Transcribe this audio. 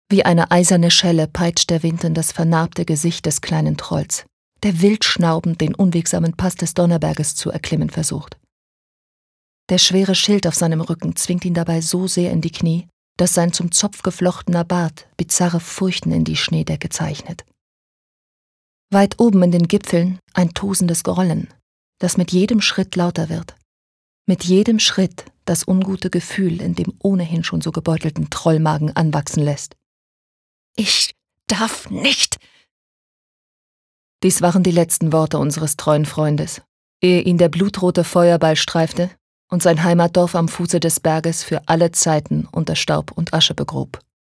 Wie eine eiserne Schelle peitscht der Wind in das vernarbte Gesicht des kleinen Trolls, der wild schnaubend den unwegsamen Pass des Donnerberges zu erklimmen versucht. Der schwere Schild auf seinem Rücken zwingt ihn dabei so sehr in die Knie, dass sein zum Zopf geflochtener Bart bizarre Furchen in die Schneedecke zeichnet. Weit oben in den Gipfeln ein tosendes Grollen, das mit jedem Schritt lauter wird. Mit jedem Schritt das ungute Gefühl in dem ohnehin schon so gebeutelten Trollmagen anwachsen lässt. »Ich darf nicht!« Dies waren die letzten Worte unseres treuen Freundes, ehe ihn der blutrote Feuerball streifte und sein Heimatdorf am Fuße des Berges für alle Zeiten unter Staub und Asche begrub.